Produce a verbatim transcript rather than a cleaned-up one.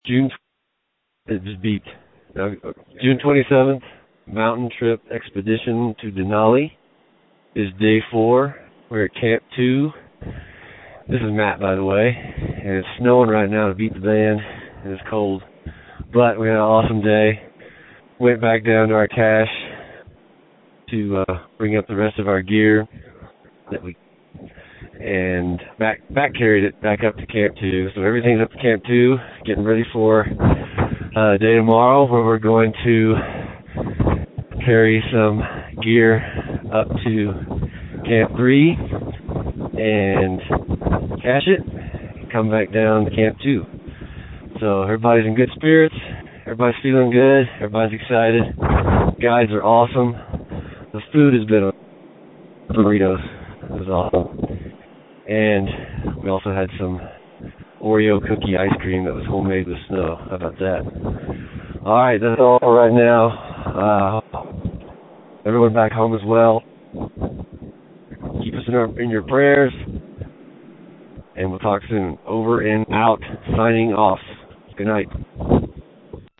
June, it just beat. Uh, June twenty-seventh, mountain trip expedition to Denali is day four. We're at Camp two. This is Matt, by the way, and it's snowing right now to beat the band, and it's cold. But we had an awesome day. Went back down to our cache to uh, bring up the rest of our gear that we and back back carried it back up to Camp Two. So everything's up to Camp Two, getting ready for uh, day tomorrow, where we're going to carry some gear up to Camp Three and cache it, and come back down to Camp Two. So everybody's in good spirits. Everybody's feeling good. Everybody's excited. Guides are awesome. The food has been burritos. It was awesome. And we also had some Oreo cookie ice cream that was homemade with snow. How about that? All right, that's all right now. Uh, everyone back home as well. Keep us in, our, in your prayers. And we'll talk soon. Over and out. Signing off. Good night.